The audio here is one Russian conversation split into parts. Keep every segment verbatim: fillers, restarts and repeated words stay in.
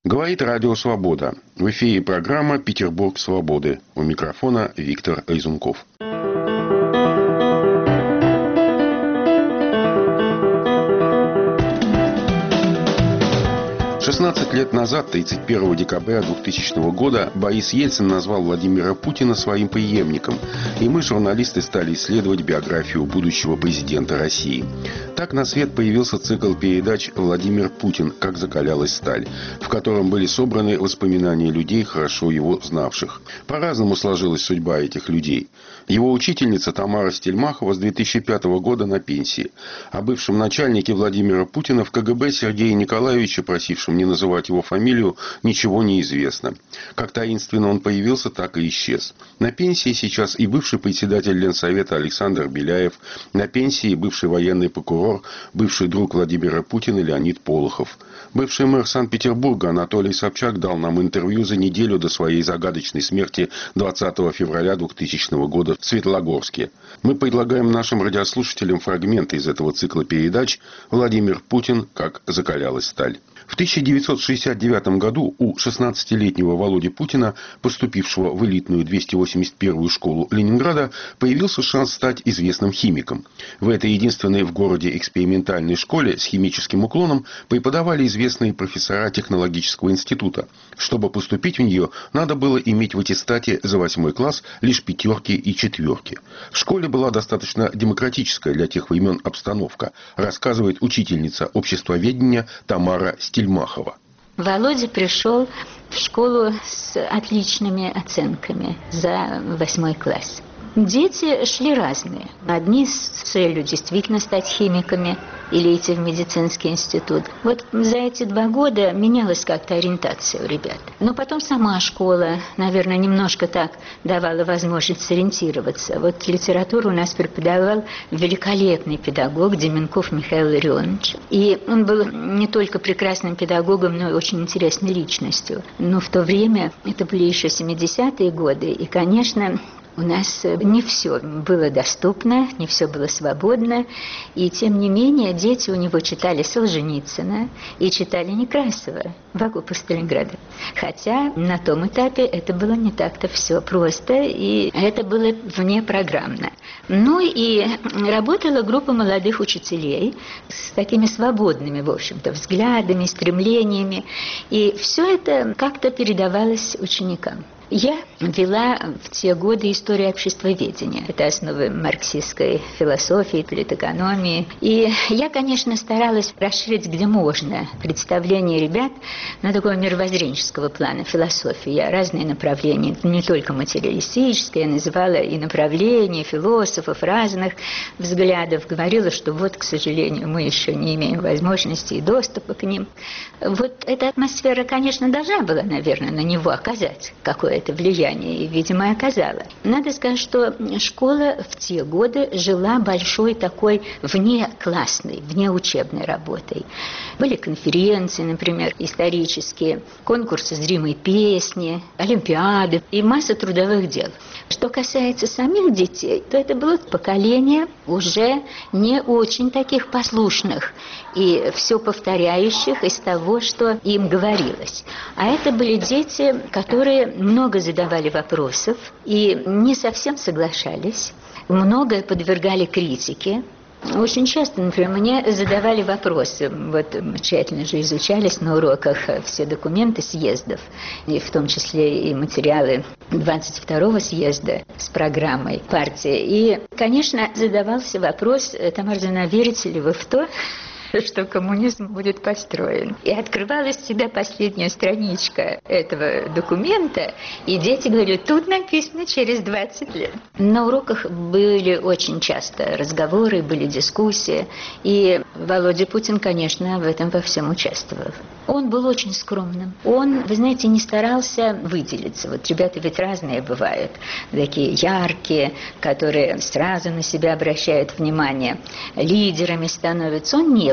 Говорит Радио Свобода. В эфире программа «Петербург свободы». У микрофона Виктор Лизунков. шестнадцать лет назад, тридцать первого декабря двухтысячного года, Борис Ельцин назвал Владимира Путина своим преемником, и мы, журналисты, стали исследовать биографию будущего президента России. Так на свет появился цикл передач «Владимир Путин. Как закалялась сталь», в котором были собраны воспоминания людей, хорошо его знавших. По-разному сложилась судьба этих людей. Его учительница Тамара Стельмахова с две тысячи пятого года на пенсии. О бывшем начальнике Владимира Путина в ка гэ бэ Сергее Николаевиче, просившем не называть его фамилию, ничего не известно. Как таинственно он появился, так и исчез. На пенсии сейчас и бывший председатель Ленсовета Александр Беляев, на пенсии бывший военный прокурор, бывший друг Владимира Путина Леонид Полохов. Бывший мэр Санкт-Петербурга Анатолий Собчак дал нам интервью за неделю до своей загадочной смерти двадцатого февраля двухтысячного года в Светлогорске. Мы предлагаем нашим радиослушателям фрагменты из этого цикла передач «Владимир Путин. Как закалялась сталь». В тысяча девятьсот шестьдесят девятом году у шестнадцатилетнего Володи Путина, поступившего в элитную двести восемьдесят первую школу Ленинграда, появился шанс стать известным химиком. В этой единственной в городе экспериментальной школе с химическим уклоном преподавали известные профессора технологического института. Чтобы поступить в нее, надо было иметь в аттестате за восьмой класс лишь пятерки и четверки. В школе была достаточно демократическая для тех времен обстановка, рассказывает учительница обществоведения Тамара Стельмахова. Володя пришел в школу с отличными оценками за восьмой класс. Дети шли разные. Одни с целью действительно стать химиками или идти в медицинский институт. Вот за эти два года менялась как-то ориентация у ребят. Но потом сама школа, наверное, немножко так давала возможность сориентироваться. Вот литературу у нас преподавал великолепный педагог Деменков Михаил Илларионович. И он был не только прекрасным педагогом, но и очень интересной личностью. Но в то время, это были еще семидесятые годы, и, конечно, у нас не все было доступно, не все было свободно, и тем не менее дети у него читали Солженицына и читали Некрасова в «Окопах Сталинграда». Хотя на том этапе это было не так-то все просто, и это было внепрограммно. Ну и работала группа молодых учителей с такими свободными, в общем-то, взглядами, стремлениями, и все это как-то передавалось ученикам. Я вела в те годы историю обществоведения. Это основы марксистской философии, политэкономии. И я, конечно, старалась расширить, где можно, представление ребят на такого мировоззренческого плана философии. Я разные направления, не только материалистические, я называла и направления философов разных взглядов. Говорила, что вот, к сожалению, мы еще не имеем возможности и доступа к ним. Вот эта атмосфера, конечно, должна была, наверное, на него оказать какое-то это влияние, и, видимо, оказала. Надо сказать, что школа в те годы жила большой такой внеклассной, внеучебной работой. Были конференции, например, исторические, конкурсы зримой песни, олимпиады и масса трудовых дел. Что касается самих детей, то это было поколение уже не очень таких послушных и все повторяющих из того, что им говорилось. А это были дети, которые много задавали вопросов и не совсем соглашались, многое подвергали критике. Очень часто, например, мне задавали вопросы. Вот мы тщательно же изучались на уроках все документы съездов, и в том числе и материалы двадцать второго съезда с программой партии. И, конечно, задавался вопрос: Тамара Зиновьевна, верите ли вы в то, что коммунизм будет построен? И открывалась себя последняя страничка этого документа, и дети говорили: тут написано через двадцать лет. На уроках были очень часто разговоры, были дискуссии, и Володя Путин, конечно, в этом во всем участвовал. Он был очень скромным. Он, вы знаете, не старался выделиться. Вот ребята ведь разные бывают, такие яркие, которые сразу на себя обращают внимание, лидерами становятся. Он не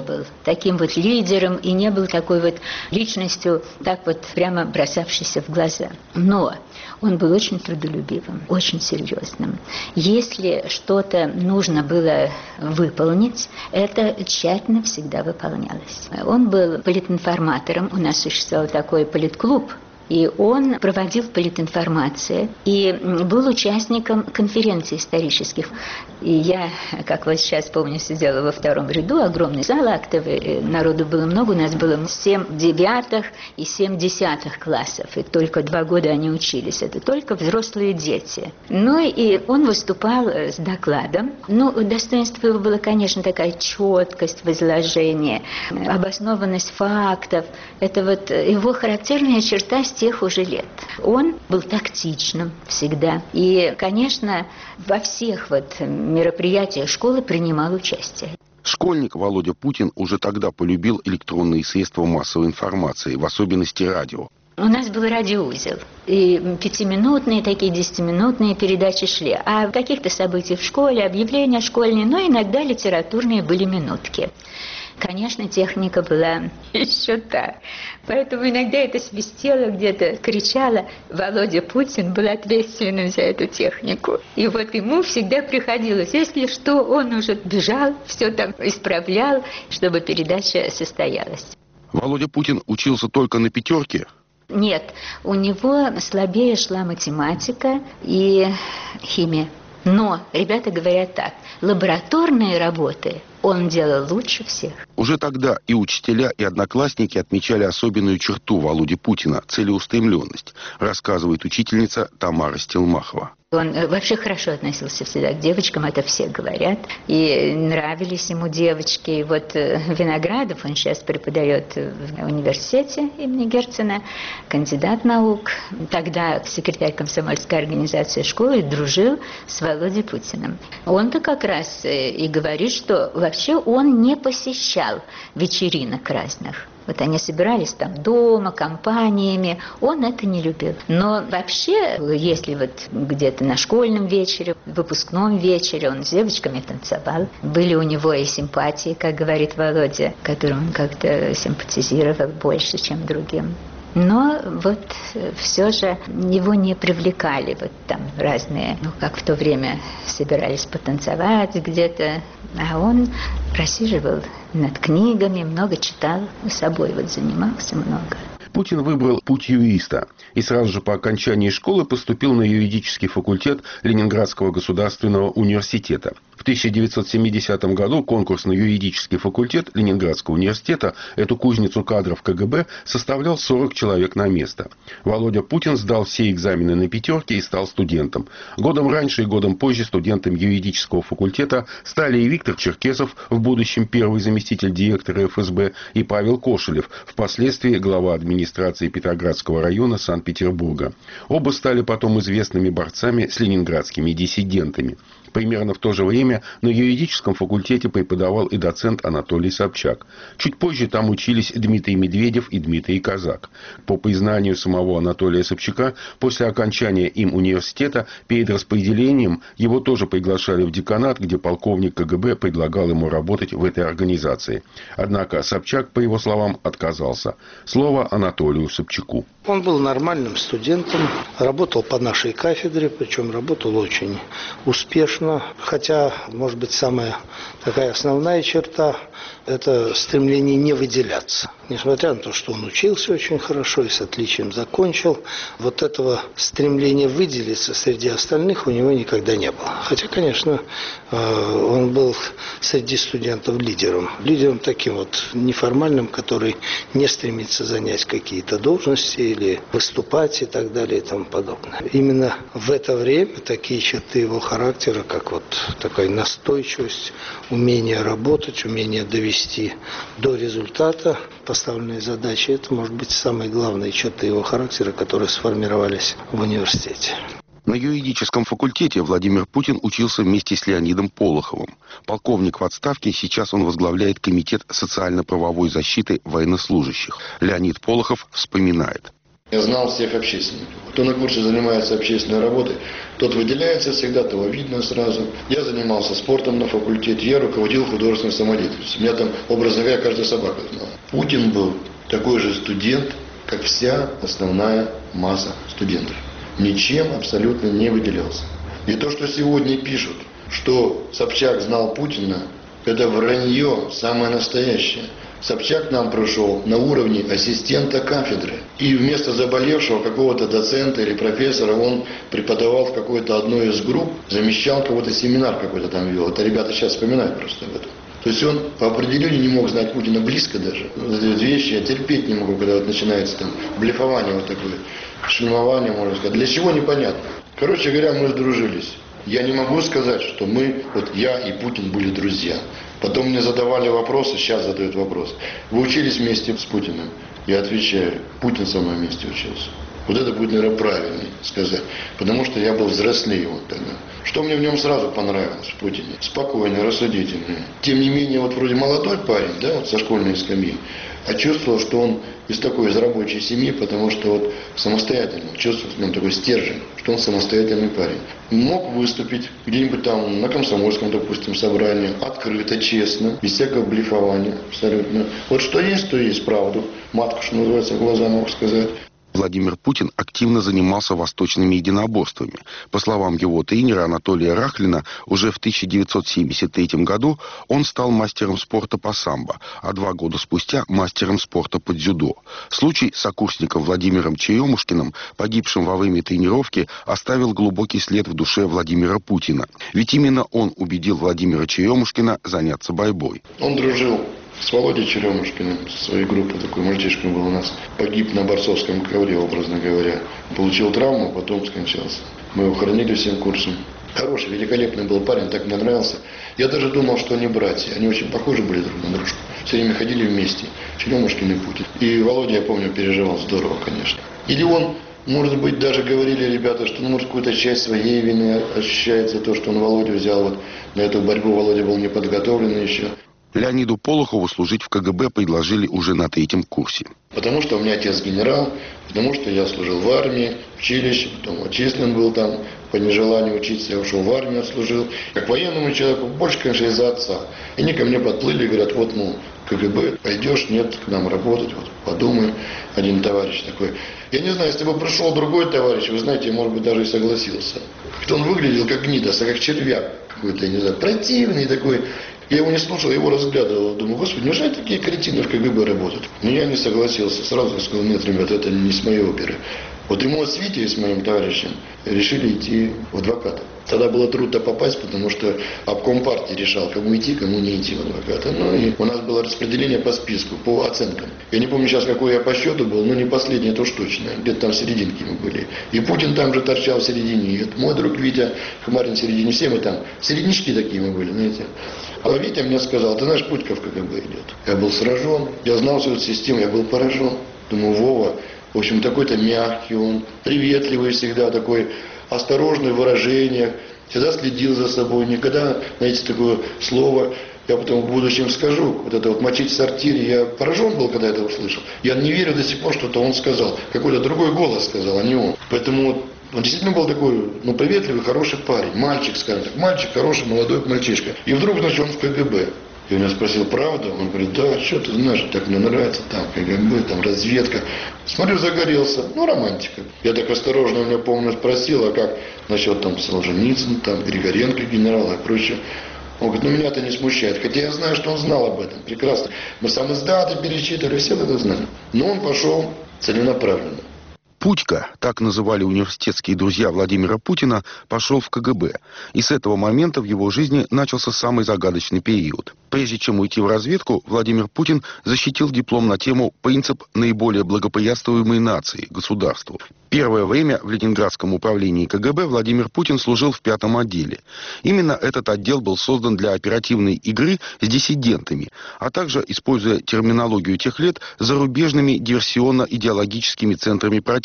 был таким вот лидером и не был такой вот личностью, так вот прямо бросавшейся в глаза. Но он был очень трудолюбивым, очень серьезным. Если что-то нужно было выполнить, это тщательно всегда выполнялось. Он был политинформатором, у нас существовал такой политклуб, и он проводил политинформацию и был участником конференций исторических. И я, как вот сейчас помню, сидела во втором ряду, огромный зал актовый, народу было много, у нас было семь девятых и семь десятых классов, и только два года они учились, это только взрослые дети. Ну и он выступал с докладом. Ну, достоинство его было, конечно, такая четкость в изложении, обоснованность фактов. Это вот его характерная черта с тех уже лет. Он был тактичным всегда. И, конечно, во всех вот мероприятиях школы принимал участие. Школьник Володя Путин уже тогда полюбил электронные средства массовой информации, в особенности радио. У нас был радиоузел, и пятиминутные, такие десятиминутные передачи шли. А каких-то событий в школе, объявления школьные, но иногда литературные были минутки. Конечно, техника была еще та. Поэтому иногда это свистело где-то, кричало. Володя Путин был ответственным за эту технику. И вот ему всегда приходилось, если что, он уже бежал, все там исправлял, чтобы передача состоялась. Володя Путин учился только на пятерке? Нет, у него слабее шла математика и химия. Но ребята говорят так, лабораторные работы он делал лучше всех. Уже тогда и учителя, и одноклассники отмечали особенную черту Володи Путина – целеустремленность, рассказывает учительница Тамара Стилмахова. Он вообще хорошо относился всегда к девочкам, это все говорят. И нравились ему девочки. И вот Виноградов, он сейчас преподает в университете имени Герцена, кандидат наук. Тогда секретарь комсомольской организации школы дружил с Володей Путиным. Он-то как раз и говорит, что вообще он не посещал вечеринок разных. Вот они собирались там дома, компаниями. Он это не любил. Но вообще, если вот где-то на школьном вечере, выпускном вечере он с девочками танцевал. Были у него и симпатии, как говорит Володя, которым он как-то симпатизировал больше, чем другим. Но вот все же его не привлекали вот там разные, ну как в то время собирались потанцевать где-то, а он просиживал над книгами, много читал, собой вот занимался много. Путин выбрал путь юриста и сразу же по окончании школы поступил на юридический факультет Ленинградского государственного университета. В тысяча девятьсот семидесятом году конкурс на юридический факультет Ленинградского университета, эту кузницу кадров ка гэ бэ, составлял сорок человек на место. Володя Путин сдал все экзамены на пятерки и стал студентом. Годом раньше и годом позже студентами юридического факультета стали и Виктор Черкесов, в будущем первый заместитель директора эф эс бэ, и Павел Кошелев, впоследствии глава администрации Петроградского района Санкт-Петербурга. Оба стали потом известными борцами с ленинградскими диссидентами. Примерно в то же время на юридическом факультете преподавал и доцент Анатолий Собчак. Чуть позже там учились Дмитрий Медведев и Дмитрий Казак. По признанию самого Анатолия Собчака, после окончания им университета, перед распределением его тоже приглашали в деканат, где полковник ка гэ бэ предлагал ему работать в этой организации. Однако Собчак, по его словам, отказался. Слово Анатолию Собчаку. Он был нормальным студентом, работал по нашей кафедре, причем работал очень успешно. Хотя, может быть, самая такая основная черта – это стремление не выделяться. Несмотря на то, что он учился очень хорошо и с отличием закончил, вот этого стремления выделиться среди остальных у него никогда не было. Хотя, конечно, он был среди студентов лидером. Лидером таким вот неформальным, который не стремится занять какие-то должности или выступать и так далее и тому подобное. Именно в это время такие черты его характера, как вот такая настойчивость, умение работать, умение довести до результата поставленные задачи, это может быть самые главные черты его характера, которые сформировались в университете. На юридическом факультете Владимир Путин учился вместе с Леонидом Полоховым. Полковник в отставке, сейчас он возглавляет Комитет социально-правовой защиты военнослужащих. Леонид Полохов вспоминает. Я знал всех общественников. Кто на курсе занимается общественной работой, тот выделяется всегда, того видно сразу. Я занимался спортом на факультете, я руководил художественной самодеятельностью. Меня там, образно говоря, каждая собака знала. Путин был такой же студент, как вся основная масса студентов. Ничем абсолютно не выделялся. И то, что сегодня пишут, что Собчак знал Путина, это вранье самое настоящее. Собчак нам пришел на уровне ассистента кафедры. И вместо заболевшего какого-то доцента или профессора он преподавал в какой-то одной из групп, замещал кого-то, семинар какой-то там вел. Это ребята сейчас вспоминают просто об этом. То есть он по определению не мог знать Путина близко даже. Вот эти вот вещи я терпеть не могу, когда вот начинается там блефование вот такое, шельмование, можно сказать. Для чего, непонятно. Короче говоря, мы сдружились. Я не могу сказать, что мы, вот я и Путин были друзья. Потом мне задавали вопросы, сейчас задают вопрос. Вы учились вместе с Путиным? Я отвечаю, Путин со мной вместе учился. Вот это будет, наверное, правильнее сказать. Потому что я был взрослее его тогда. Что мне в нем сразу понравилось, в Путине? Спокойный, рассудительный. Тем не менее, вот вроде молодой парень, да, вот со школьной скамьи. А чувствовал, что он из такой, из рабочей семьи, потому что вот самостоятельно, чувствовал в нем такой стержень, что он самостоятельный парень. Мог выступить где-нибудь там на комсомольском, допустим, собрании, открыто, честно, без всякого блефования абсолютно. Вот что есть, то есть правду. Матку, что называется, в глаза мог сказать. Владимир Путин активно занимался восточными единоборствами. По словам его тренера Анатолия Рахлина, уже в тысяча девятьсот семьдесят третьем году он стал мастером спорта по самбо, а два года спустя мастером спорта по дзюдо. Случай с сокурсником Владимиром Черемушкиным, погибшим во время тренировки, оставил глубокий след в душе Владимира Путина. Ведь именно он убедил Владимира Черемушкина заняться борьбой. Он дружил с Володей Черемушкиным, со своей группой, такой мальчишка был у нас, погиб на борцовском ковре, образно говоря. Получил травму, потом скончался. Мы его хоронили всем курсом. Хороший, великолепный был парень, так мне нравился. Я даже думал, что они братья. Они очень похожи были друг на дружку. Все время ходили вместе. Черемушкин и Путин. И Володя, я помню, переживал здорово, конечно. Или он, может быть, даже говорили ребята, что, ну, может, какую-то часть своей вины ощущает за то, что он Володю взял. Вот на эту борьбу Володя был не подготовлен еще. Леониду Полухову служить в ка гэ бэ предложили уже на третьем курсе. Потому что у меня отец генерал, потому что я служил в армии, в училище, потом отчислен был там, по нежеланию учиться, я ушел в армию, отслужил. Как военному человеку, больше, конечно, из-за отца. И они ко мне подплыли и говорят, вот, мол, ка гэ бэ, пойдешь, нет, к нам работать, вот, подумай, один товарищ такой. Я не знаю, если бы пришел другой товарищ, вы знаете, я, может быть, даже и согласился. Он выглядел как гнидос, как червяк какой-то, я не знаю, противный такой. Я его не слушал, я его разглядывал. Думаю, господи, неужели такие кретины в ка гэ бэ работают? Но я не согласился. Сразу сказал, нет, ребят, это не с моей оперы. Вот и мы с Витей, с моим товарищем, решили идти в адвоката. Тогда было трудно попасть, потому что обком партии решал, кому идти, кому не идти в адвоката. Ну и у нас было распределение по списку, по оценкам. Я не помню сейчас, какой я по счету был, но не последний, это уж точно. Где-то там в серединке мы были. И Путин там же торчал в середине. И мой друг Витя Хмарин в середине. Все мы там. Середнячки такие мы были, знаете. А Витя мне сказал, ты знаешь, Путька в ка гэ бэ идет. Я был сражен, я знал всю эту систему, я был поражен. Думаю, Вова, в общем, такой-то мягкий он, приветливый всегда, такой осторожный в выражениях, всегда следил за собой, никогда, знаете, такое слово, я потом в будущем скажу, вот это вот мочить в сортире, я поражен был, когда это услышал. Я не верю до сих пор, что это он сказал, какой-то другой голос сказал, а не он. Поэтому он действительно был такой, ну, приветливый, хороший парень, мальчик, скажем так, мальчик, хороший, молодой мальчишка. И вдруг, значит, он в ка гэ бэ. Я у него спросил, правда? Он говорит, да, что ты знаешь, так мне нравится, там, ка гэ бэ, там, разведка. Смотрю, загорелся, ну, романтика. Я так осторожно, у меня, помню, спросил, а как насчет, там, Солженицын, там, Григоренко, генерала и прочее. Он говорит, ну, меня это не смущает, хотя я знаю, что он знал об этом, прекрасно. Мы сам издаты перечитывали, все это знали. Но он пошел целенаправленно. Путька, так называли университетские друзья Владимира Путина, пошел в ка гэ бэ. И с этого момента в его жизни начался самый загадочный период. Прежде чем уйти в разведку, Владимир Путин защитил диплом на тему «Принцип наиболее благоприятствуемой нации, государству». Первое время в Ленинградском управлении ка гэ бэ Владимир Путин служил в пятом отделе. Именно этот отдел был создан для оперативной игры с диссидентами, а также, используя терминологию тех лет, зарубежными диверсионно-идеологическими центрами противника.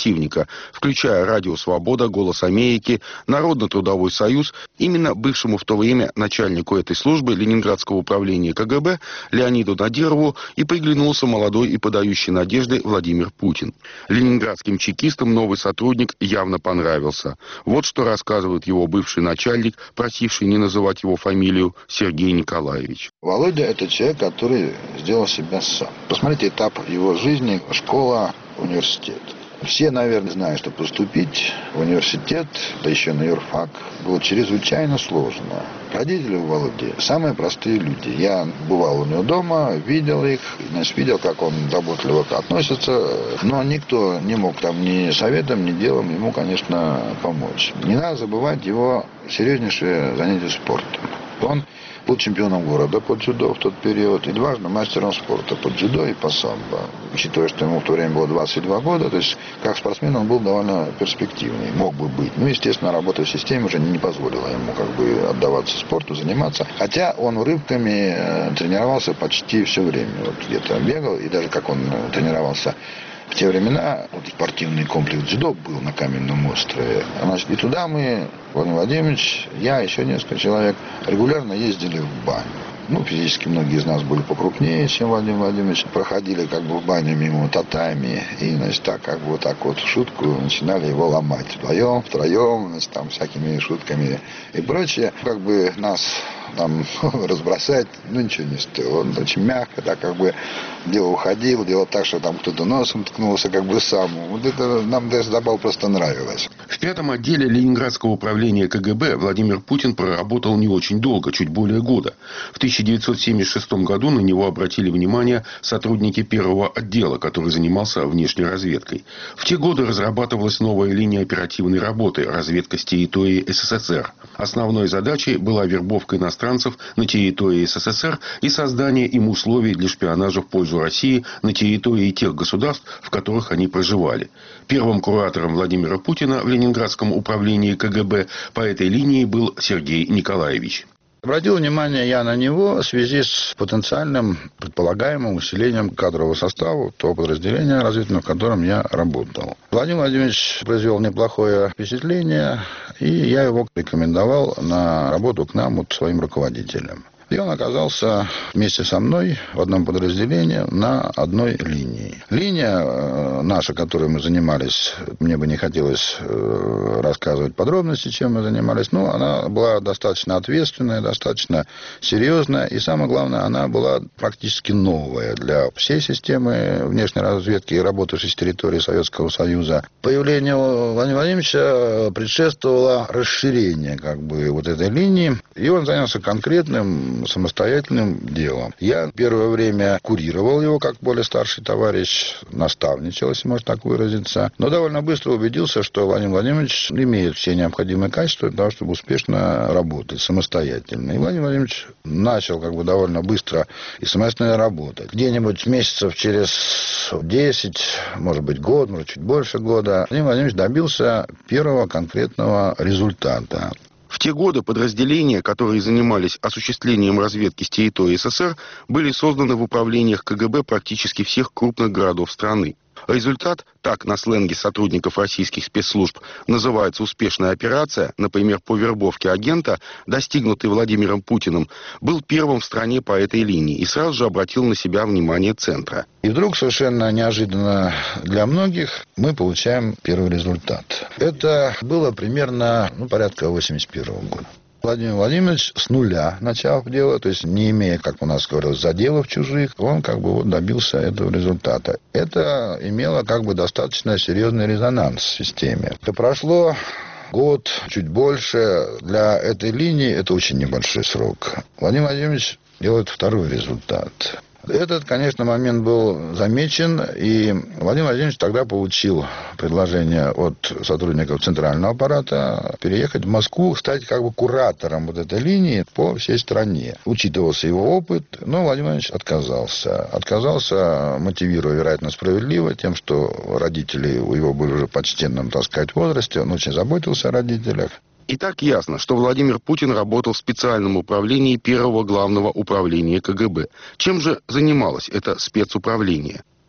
противника, включая «Радио Свобода», «Голос Америки», Народно-трудовой союз. Именно бывшему в то время начальнику этой службы Ленинградского управления КГБ Леониду Надирову и приглянулся молодой и подающий надежды Владимир Путин. Ленинградским чекистам новый сотрудник явно понравился. Вот что рассказывает его бывший начальник, просивший не называть его фамилию, Сергей Николаевич. Володя – это человек, который сделал себя сам. Посмотрите этап его жизни: школа, университет. Все, наверное, знают, что поступить в университет, да еще на юрфак, было чрезвычайно сложно. Родители у Володи самые простые люди. Я бывал у него дома, видел их, значит, видел, как он заботливо относится, но никто не мог там ни советом, ни делом ему, конечно, помочь. Не надо забывать его серьезнейшее занятие спортом. Он был чемпионом города по дзюдо в тот период и дважды мастером спорта по дзюдо и по самбо. Учитывая, что ему в то время было двадцать два года, то есть как спортсмен он был довольно перспективный, мог бы быть. Ну, естественно, работа в системе уже не позволила ему как бы отдаваться спорту, заниматься. Хотя он урывками тренировался почти все время. Вот где-то бегал, и даже как он тренировался в те времена, вот спортивный комплекс дзюдо был на Каменном острове. Значит, и туда мы, Владимир Владимирович, я, еще несколько человек, регулярно ездили в баню. Ну, физически многие из нас были покрупнее, чем Владимир Владимирович. Проходили как бы в баню мимо татами. И, значит, так как бы вот так вот в шутку начинали его ломать. Вдвоем, втроем, значит, там всякими шутками и прочее. Как бы нас там разбросать, ну, ничего не стоило. Он очень мягко, так как бы дело уходил, делал так, что там кто-то носом ткнулся, как бы сам. Вот это нам даже забавно просто нравилось. В пятом отделе Ленинградского управления КГБ Владимир Путин проработал не очень долго, чуть более года. В тысяча девятьсот семьдесят шестом году на него обратили внимание сотрудники первого отдела, который занимался внешней разведкой. В те годы разрабатывалась новая линия оперативной работы – разведка с территории СССР. Основной задачей была вербовка иностранцев на территории СССР и создание им условий для шпионажа в пользу России на территории тех государств, в которых они проживали. Первым куратором Владимира Путина в Ленинградском управлении КГБ по этой линии был Сергей Николаевич. Обратил внимание я на него в связи с потенциальным предполагаемым усилением кадрового состава того подразделения разведывательного, в котором я работал. Владимир Владимирович произвел неплохое впечатление, и я его рекомендовал на работу к нам вот своим руководителем. И он оказался вместе со мной в одном подразделении на одной линии. Линия наша, которой мы занимались, мне бы не хотелось рассказывать подробности, чем мы занимались, но она была достаточно ответственная, достаточно серьезная. И самое главное, она была практически новая для всей системы внешней разведки, работавшей с территории Советского Союза. Появлению Владимира Владимировича предшествовало расширение как бы вот этой линии, и он занялся конкретным самостоятельным делом. Я первое время курировал его как более старший товарищ, наставничал, если можно так выразиться, но довольно быстро убедился, что Владимир Владимирович имеет все необходимые качества для того, чтобы успешно работать самостоятельно. И Владимир Владимирович начал как бы довольно быстро и самостоятельно работать. Где-нибудь месяцев через десять, может быть, год, может, чуть больше года, Владимир Владимирович добился первого конкретного результата. В те годы подразделения, которые занимались осуществлением разведки с территории СССР, были созданы в управлениях КГБ практически всех крупных городов страны. Результат, так на сленге сотрудников российских спецслужб называется успешная операция, например, по вербовке агента, достигнутый Владимиром Путиным, был первым в стране по этой линии и сразу же обратил на себя внимание Центра. И вдруг, совершенно неожиданно для многих, мы получаем первый результат. Это было примерно ну, порядка восемьдесят первого года. Владимир Владимирович с нуля начав дело, то есть не имея, как у нас говорилось, заделов чужих, он как бы вот добился этого результата. Это имело как бы достаточно серьезный резонанс в системе. Это прошло год, чуть больше. Для этой линии это очень небольшой срок. Владимир Владимирович делает второй результат. Этот, конечно, момент был замечен, и Владимир Владимирович тогда получил предложение от сотрудников центрального аппарата переехать в Москву, стать как бы куратором вот этой линии по всей стране. Учитывался его опыт, но Владимир Владимирович отказался. Отказался, мотивируя, вероятно, справедливо, тем, что родители у его были уже в почтенном, так сказать, возрасте, он очень заботился о родителях. И так ясно, что Владимир Путин работал в специальном управлении первого главного управления КГБ. Чем же занималось это спецуправление?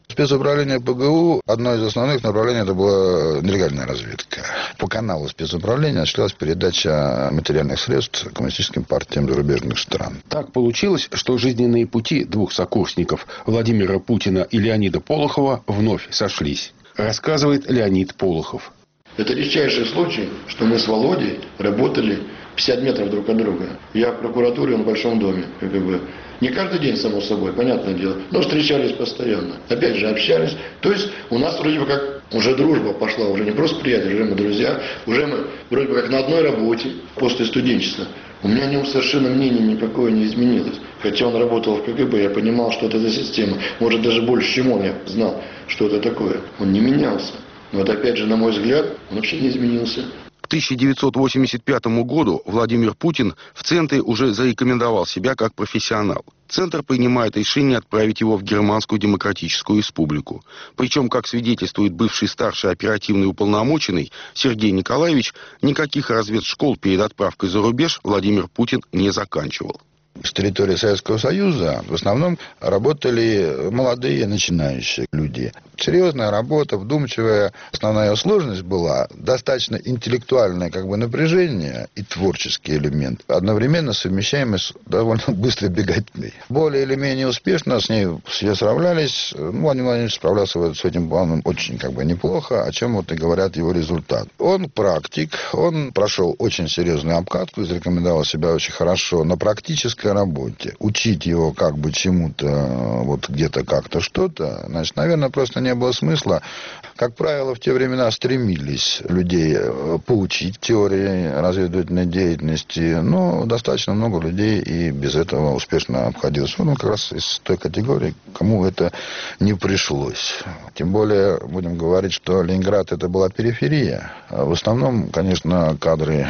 Спецуправление ПГУ, одно из основных направлений, это была нелегальная разведка. По каналу спецуправления осуществлялась передача материальных средств коммунистическим партиям зарубежных стран. Так получилось, что жизненные пути двух сокурсников, Владимира Путина и Леонида Полохова, вновь сошлись. Рассказывает Леонид Полохов. Это редчайший случай, что мы с Володей работали пятьдесят метров друг от друга. Я в прокуратуре, он в Большом доме, как бы. Не каждый день, само собой, понятное дело, но встречались постоянно. Опять же, общались. То есть у нас вроде бы как уже дружба пошла, уже не просто приятели, уже мы друзья, уже мы вроде бы как на одной работе после студенчества. У меня о нем совершенно мнение никакое не изменилось. Хотя он работал в КГБ, я понимал, что это за система. Может, даже больше, чем он, я знал, что это такое. Он не менялся. Но вот опять же, на мой взгляд, он вообще не изменился. К тысяча девятьсот восемьдесят пятому году Владимир Путин в Центре уже зарекомендовал себя как профессионал. Центр принимает решение отправить его в Германскую Демократическую Республику. Причем, как свидетельствует бывший старший оперативный уполномоченный Сергей Николаевич, никаких разведшкол перед отправкой за рубеж Владимир Путин не заканчивал. С территории Советского Союза в основном работали молодые начинающие люди. Серьезная работа, вдумчивая. Основная сложность была достаточно интеллектуальное как бы напряжение и творческий элемент, одновременно совмещаемый с довольно быстрой беготней. Более или менее успешно с ней все справлялись. Ну, Владимир Владимирович справлялся с этим планом очень как бы неплохо, о чем вот и говорят его результат. Он практик, он прошел очень серьезную обкатку, зарекомендовал себя очень хорошо на практической работе. Учить его как бы чему-то, вот где-то как-то что-то, значит, наверное, просто не было смысла. Как правило, в те времена стремились людей поучить теории разведывательной деятельности, но достаточно много людей и без этого успешно обходилось. Он как раз из той категории, кому это не пришлось. Тем более, будем говорить, что Ленинград это была периферия. В основном, конечно, кадры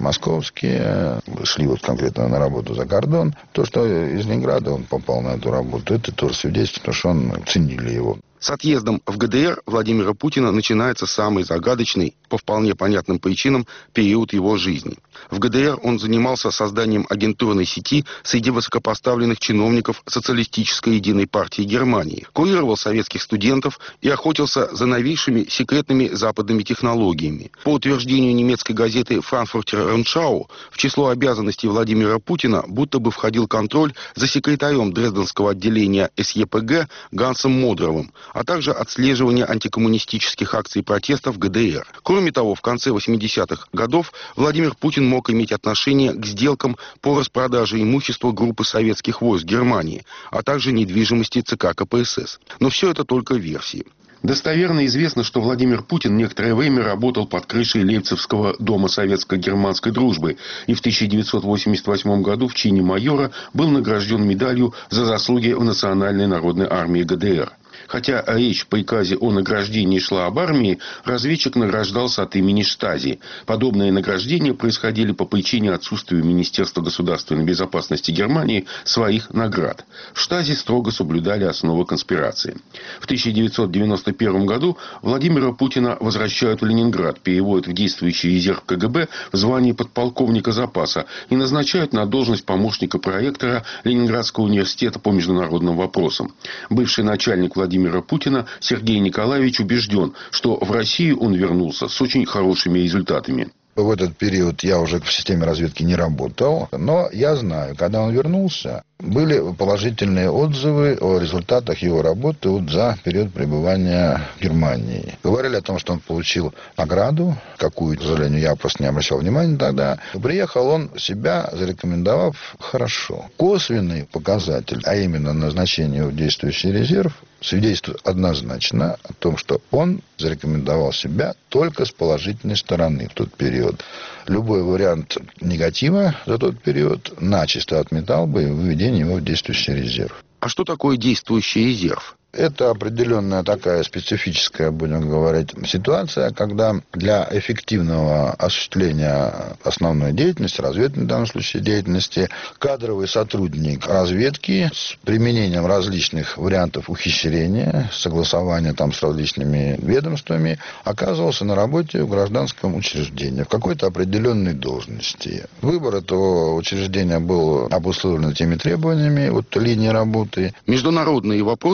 московские шли вот конкретно на работу за кордон. То, что из Ленинграда он попал на эту работу, это тоже свидетельство, что он ценили его. С отъездом в ГДР Владимира Путина начинается самый загадочный, по вполне понятным причинам, период его жизни. В ГДР он занимался созданием агентурной сети среди высокопоставленных чиновников Социалистической единой партии Германии, курировал советских студентов и охотился за новейшими секретными западными технологиями. По утверждению немецкой газеты «Франкфуртер Рundschau», в число обязанностей Владимира Путина будто бы входил контроль за секретарем Дрезденского отделения эс е пэ гэ Гансом Модровым, а также отслеживание антикоммунистических акций протеста в ГДР. Кроме того, в конце восьмидесятых годов Владимир Путин мог иметь отношение к сделкам по распродаже имущества группы советских войск Германии, а также недвижимости ЦК ка пэ эс эс. Но все это только версии. Достоверно известно, что Владимир Путин некоторое время работал под крышей Лейпцигского дома советско-германской дружбы и в тысяча девятьсот восемьдесят восьмом году в чине майора был награжден медалью за заслуги в Национальной народной армии ГДР. Хотя речь в приказе о награждении шла об армии, разведчик награждался от имени Штази. Подобные награждения происходили по причине отсутствия Министерства государственной безопасности Германии своих наград. В Штази строго соблюдали основы конспирации. В тысяча девятьсот девяносто первом году Владимира Путина возвращают в Ленинград, переводят в действующий резерв ка гэ бэ в звании подполковника запаса и назначают на должность помощника проректора Ленинградского университета по международным вопросам. Бывший начальник Владимира Путина Сергей Николаевич убежден, что в Россию он вернулся с очень хорошими результатами. В этот период я уже в системе разведки не работал, но я знаю, когда он вернулся, были положительные отзывы о результатах его работы вот за период пребывания в Германии. Говорили о том, что он получил награду, какую, к сожалению, я просто не обращал внимания тогда. Приехал он себя, зарекомендовав хорошо. Косвенный показатель, а именно назначение в действующий резерв, свидетельствует однозначно о том, что он зарекомендовал себя только с положительной стороны в тот период. Любой вариант негатива за тот период начисто отметал бы выведение его в действующий резерв. А что такое действующий резерв? Это определенная такая специфическая, будем говорить, ситуация, когда для эффективного осуществления основной деятельности, разведывательной в данном случае деятельности, кадровый сотрудник разведки с применением различных вариантов ухищрения, согласования там с различными ведомствами, оказывался на работе в гражданском учреждении, в какой-то определенной должности. Выбор этого учреждения был обусловлен теми требованиями вот, линии работы. Международные вопросы, которые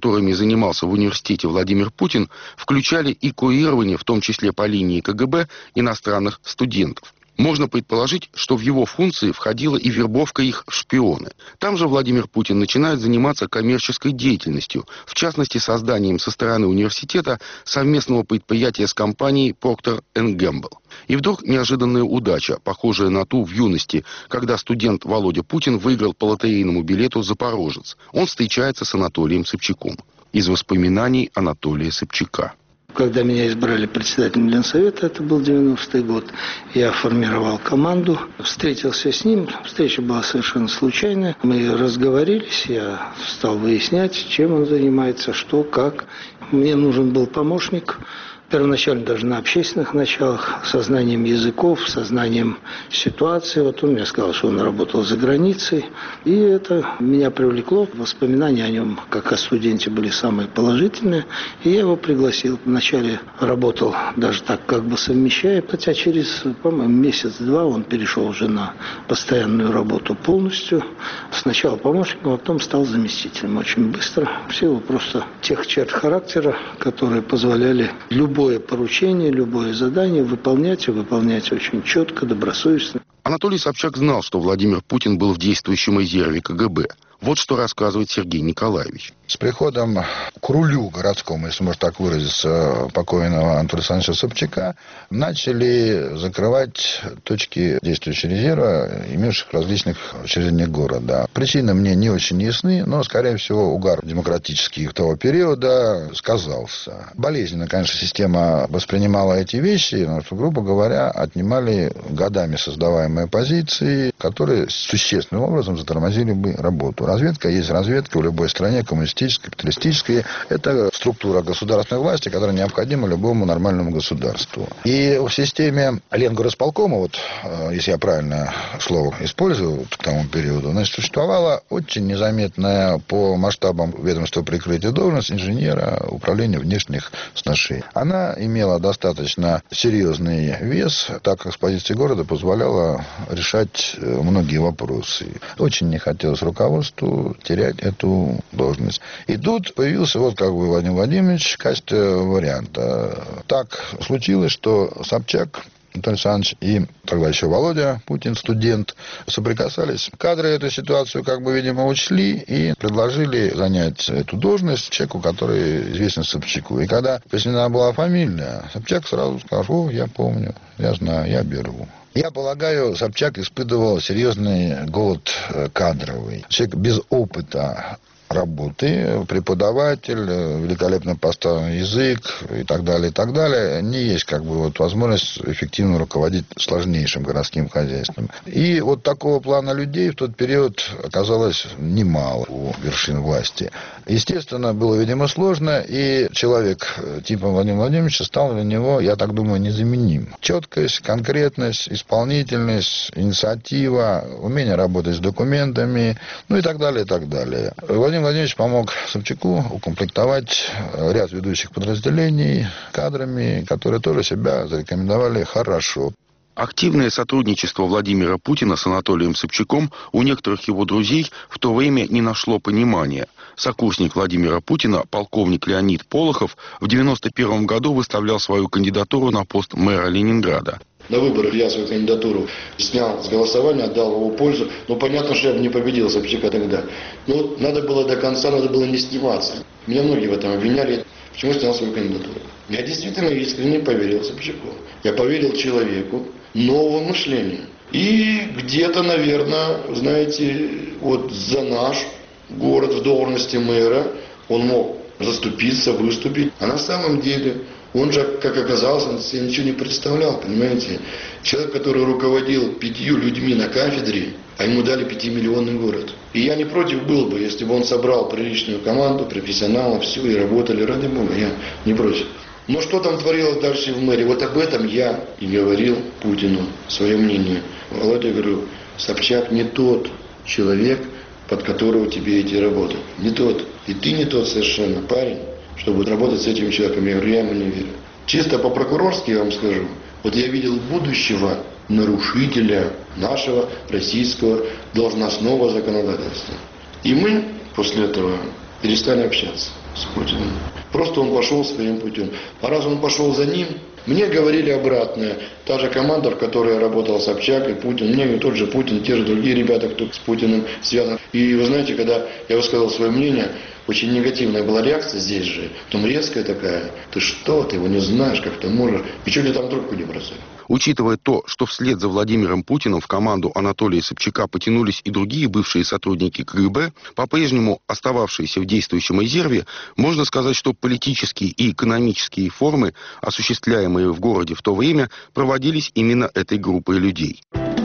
которыми занимался в университете Владимир Путин, включали и курирование, в том числе по линии ка гэ бэ, иностранных студентов. Можно предположить, что в его функции входила и вербовка их в шпионы. Там же Владимир Путин начинает заниматься коммерческой деятельностью, в частности, созданием со стороны университета совместного предприятия с компанией Procter энд Gamble. И вдруг неожиданная удача, похожая на ту в юности, когда студент Володя Путин выиграл по лотерейному билету «Запорожец». Он встречается с Анатолием Собчаком. Из воспоминаний Анатолия Собчака. Когда меня избрали председателем Ленсовета, это был девяностый год, я формировал команду, встретился с ним, встреча была совершенно случайная. Мы разговорились, я стал выяснять, чем он занимается, что, как. Мне нужен был помощник. Первоначально даже на общественных началах, сознанием языков, сознанием ситуации. Вот он мне сказал, что он работал за границей. И это меня привлекло. Воспоминания о нем, как о студенте, были самые положительные. И я его пригласил. Вначале работал даже так, как бы совмещая. Хотя через, по-моему, месяц-два он перешел уже на постоянную работу полностью. Сначала помощником, а потом стал заместителем. Очень быстро. В силу просто тех черт характера, которые позволяли любому любое поручение, любое задание выполнять и выполнять очень четко, добросовестно. Анатолий Собчак знал, что Владимир Путин был в действующем резерве ка гэ бэ. Вот что рассказывает Сергей Николаевич. С приходом к рулю городскому, если можно так выразиться, покойного Анатолия Александровича Собчака, начали закрывать точки действующего резерва, имевших в различных учреждениях города. Причины мне не очень ясны, но, скорее всего, угар демократический того периода сказался. Болезненно, конечно, система воспринимала эти вещи, но, что, грубо говоря, отнимали годами создаваемые позиции, которые существенным образом затормозили бы работу. Разведка есть разведка в любой стране, коммунистической, капиталистической. Это структура государственной власти, которая необходима любому нормальному государству. И в системе Ленгорисполкома, вот, если я правильно слово использую к тому периоду, значит, существовала очень незаметная по масштабам ведомства прикрытия должность инженера управления внешних сношений. Она имела достаточно серьезный вес, так как с позиции города позволяла решать многие вопросы. Очень не хотелось руководству терять эту должность. И тут появился вот как бы Владимир Владимирович в качестве варианта. Так случилось, что Собчак Анатолий Александрович и тогда еще Володя Путин, студент, соприкасались. Кадры эту ситуацию как бы, видимо, учли и предложили занять эту должность человеку, который известен Собчаку. И когда пояснена была фамилия, Собчак сразу сказал: о, я помню, я знаю, я беру. Я полагаю, Собчак испытывал серьезный голод кадровый. Человек без опыта работы, преподаватель, великолепно поставленный язык и так далее, и так далее. Не есть как бы вот возможность эффективно руководить сложнейшим городским хозяйством. И вот такого плана людей в тот период оказалось немало у вершин власти. Естественно, было, видимо, сложно, и человек типа Владимира Владимировича стал для него, я так думаю, незаменим. Четкость, конкретность, исполнительность, инициатива, умение работать с документами, ну и так далее, и так далее. Владимир Владимирович помог Собчаку укомплектовать ряд ведущих подразделений кадрами, которые тоже себя зарекомендовали хорошо. Активное сотрудничество Владимира Путина с Анатолием Собчаком у некоторых его друзей в то время не нашло понимания. Сокурсник Владимира Путина, полковник Леонид Полохов, в девяносто первом году выставлял свою кандидатуру на пост мэра Ленинграда. На выборах я свою кандидатуру снял с голосования, отдал в его пользу. Ну, понятно, что я бы не победил Собчака тогда. Но надо было до конца, надо было не сниматься. Меня многие в этом обвиняли. Почему снял свою кандидатуру? Я действительно искренне поверил Собчаку. Я поверил человеку нового мышления. И где-то, наверное, знаете, вот за наш город в должности мэра он мог заступиться, выступить. А на самом деле... Он же, как оказалось, он себе ничего не представлял, понимаете. Человек, который руководил пятью людьми на кафедре, а ему дали пятимиллионный город. И я не против был бы, если бы он собрал приличную команду, профессионалов, все, и работали, ради бога, я не против. Но что там творилось дальше в мэрии, вот об этом я и говорил Путину свое мнение. Володя, я говорю, Собчак не тот человек, под которого тебе идти работать. Не тот. И ты не тот совершенно парень, чтобы работать с этим человеком. Я говорю, я ему не верю. Чисто по-прокурорски я вам скажу. Вот я видел будущего нарушителя нашего российского должностного законодательства. И мы после этого перестали общаться с Путиным. Просто он пошел своим путем. А раз он пошел за ним, мне говорили обратное. Та же команда, в которой я работал, Собчак и Путин, мне тот же Путин, те же другие ребята, кто с Путиным связан. И вы знаете, когда я высказал свое мнение, очень негативная была реакция здесь же, потом резкая такая. Ты что, ты его не знаешь, как ты можешь? И чуть ли там трубку не бросали. Учитывая то, что вслед за Владимиром Путиным в команду Анатолия Собчака потянулись и другие бывшие сотрудники КГБ, по-прежнему остававшиеся в действующем резерве, можно сказать, что политические и экономические реформы, осуществляемые в городе в то время, проводились именно этой группой людей.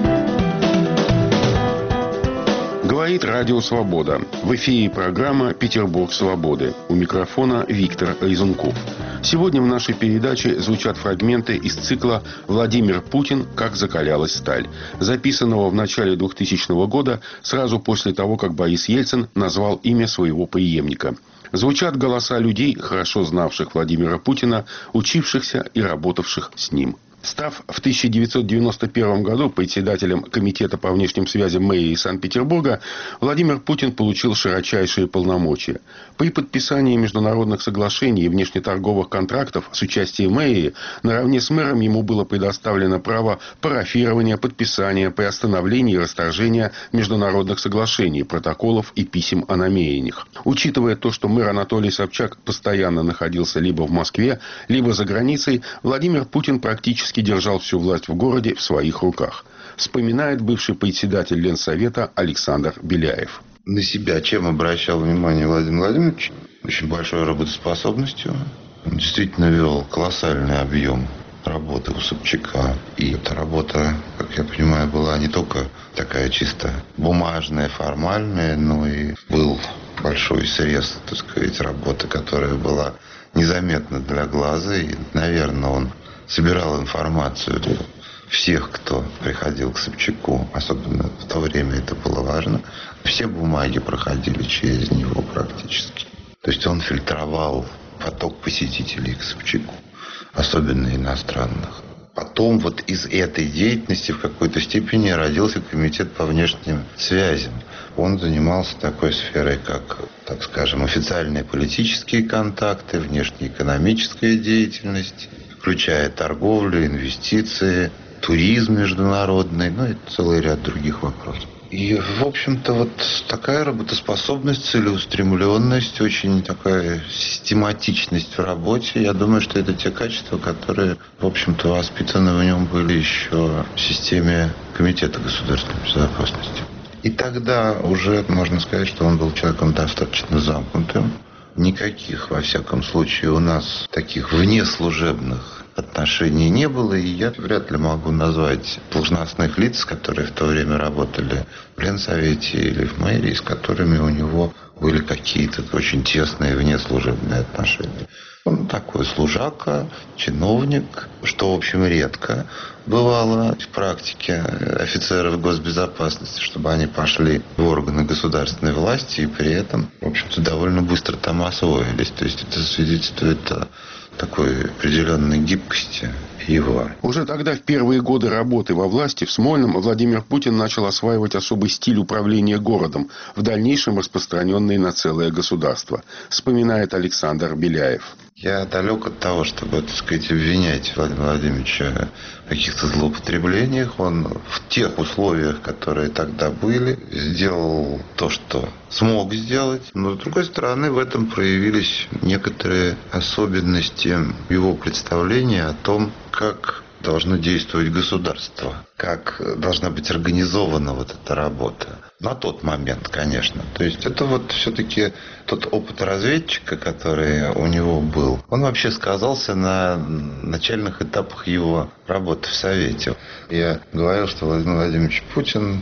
Говорит Радио Свобода. В эфире программа «Петербург свободы». У микрофона Виктор Резунков. Сегодня в нашей передаче звучат фрагменты из цикла «Владимир Путин. Как закалялась сталь», записанного в начале двухтысячного года, сразу после того, как Борис Ельцин назвал имя своего преемника. Звучат голоса людей, хорошо знавших Владимира Путина, учившихся и работавших с ним. Став в тысяча девятьсот девяносто первом году председателем Комитета по внешним связям мэрии Санкт-Петербурга, Владимир Путин получил широчайшие полномочия. При подписании международных соглашений и внешнеторговых контрактов с участием мэрии, наравне с мэром ему было предоставлено право парафирования, подписания, приостановления и расторжения международных соглашений, протоколов и писем о намерениях. Учитывая то, что мэр Анатолий Собчак постоянно находился либо в Москве, либо за границей, Владимир Путин практически держал всю власть в городе в своих руках, вспоминает бывший председатель Ленсовета Александр Беляев. На себя чем обращал внимание Владимир Владимирович? Очень большой работоспособностью. Он действительно вел колоссальный объем работы у Собчака. И эта работа, как я понимаю, была не только такая чисто бумажная, формальная, но и был большой срез, так сказать, работы, которая была незаметна для глаза. И, наверное, он собирал информацию всех, кто приходил к Собчаку, особенно в то время это было важно. Все бумаги проходили через него практически. То есть он фильтровал поток посетителей к Собчаку, особенно иностранных. Потом вот из этой деятельности в какой-то степени родился комитет по внешним связям. Он занимался такой сферой, как, так скажем, официальные политические контакты, внешнеэкономическая деятельность, включая торговлю, инвестиции, туризм международный, ну и целый ряд других вопросов. И, в общем-то, вот такая работоспособность, целеустремленность, очень такая систематичность в работе. Я думаю, что это те качества, которые, в общем-то, воспитаны в нем были еще в системе Комитета государственной безопасности. И тогда уже можно сказать, что он был человеком достаточно замкнутым. Никаких, во всяком случае, у нас таких внеслужебных отношений не было, и я вряд ли могу назвать должностных лиц, которые в то время работали в Ленсовете или в мэрии, с которыми у него были какие-то очень тесные внеслужебные отношения. Он такой служака, чиновник, что, в общем, редко бывало в практике офицеров госбезопасности, чтобы они пошли в органы государственной власти и при этом, в общем-то, довольно быстро там освоились. То есть это свидетельствует о такой определенной гибкости его. Уже тогда, в первые годы работы во власти в Смольном, Владимир Путин начал осваивать особый стиль управления городом, в дальнейшем распространенный на целое государство, вспоминает Александр Беляев. Я далек от того, чтобы, так сказать, обвинять Владимира Владимировича в каких-то злоупотреблениях. Он в тех условиях, которые тогда были, сделал то, что смог сделать. Но, с другой стороны, в этом проявились некоторые особенности его представления о том, как должно действовать государство, как должна быть организована вот эта работа. На тот момент, конечно. То есть это вот все-таки тот опыт разведчика, который у него был, он вообще сказался на начальных этапах его работы в Совете. Я говорил, что Владимир Владимирович Путин,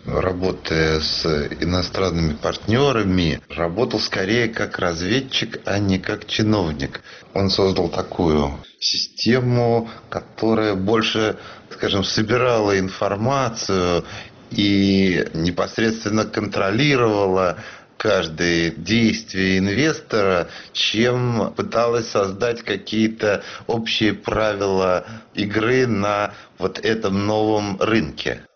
работая с иностранными партнерами, работал скорее как разведчик, а не как чиновник. Он создал такую систему, которая больше, скажем, собирала информацию и непосредственно контролировала каждое действие инвестора, чем пыталась создать какие-то общие правила игры на вот этом новом рынке.